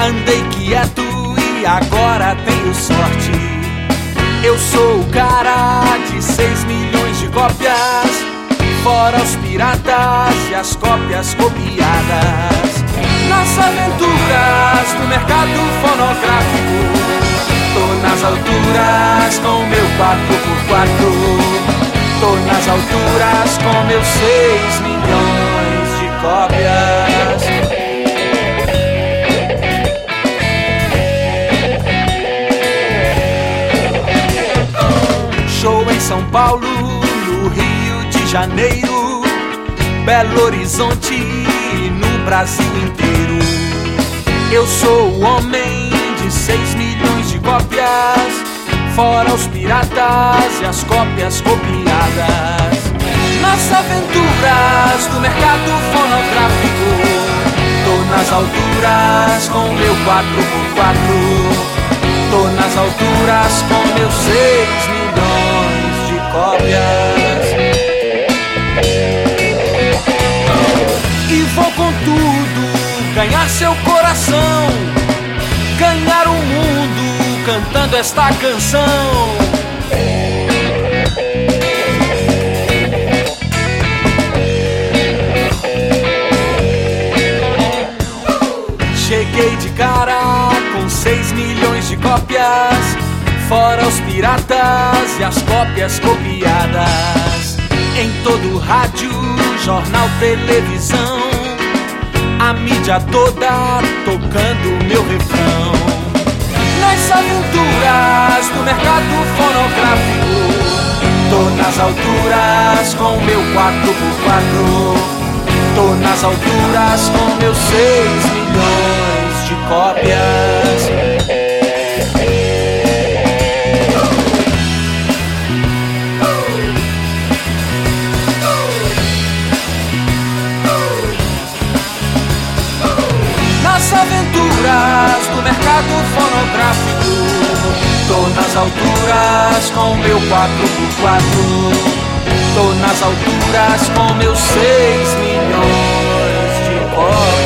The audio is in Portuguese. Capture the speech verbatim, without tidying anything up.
Andei quieto e agora tenho sorte. Eu sou o cara de seis milhões de cópias, fora os piratas e as cópias copiadas. Nas aventuras do mercado fonográfico, tô nas alturas com meu quatro por quatro. Tô nas alturas com meus seis milhões de cópias. Show em São Paulo, no Rio de Janeiro, Belo Horizonte e no Brasil inteiro. Eu sou o homem de seis milhões de cópias, fora os piratas e as cópias copiadas. Nas aventuras do mercado fonográfico, tô nas alturas com meu quatro por quatro. Tô nas alturas com meus seis milhões de cópias. E vou com tudo ganhar seu coração, ganhar o mundo cantando esta canção. Cheguei de cara com seis milhões de cópias, fora os piratas e as cópias copiadas. Em todo rádio, jornal, televisão, a mídia toda tocando meu refrão. Nas aventuras do mercado fonográfico, tô nas alturas com meu quatro por quatro. Tô nas alturas com meus seis milhões de cópias. Nas aventuras do mercado fonográfico, tô nas alturas com meu quatro por quatro. Tô nas alturas com meus seis milhões de cópias.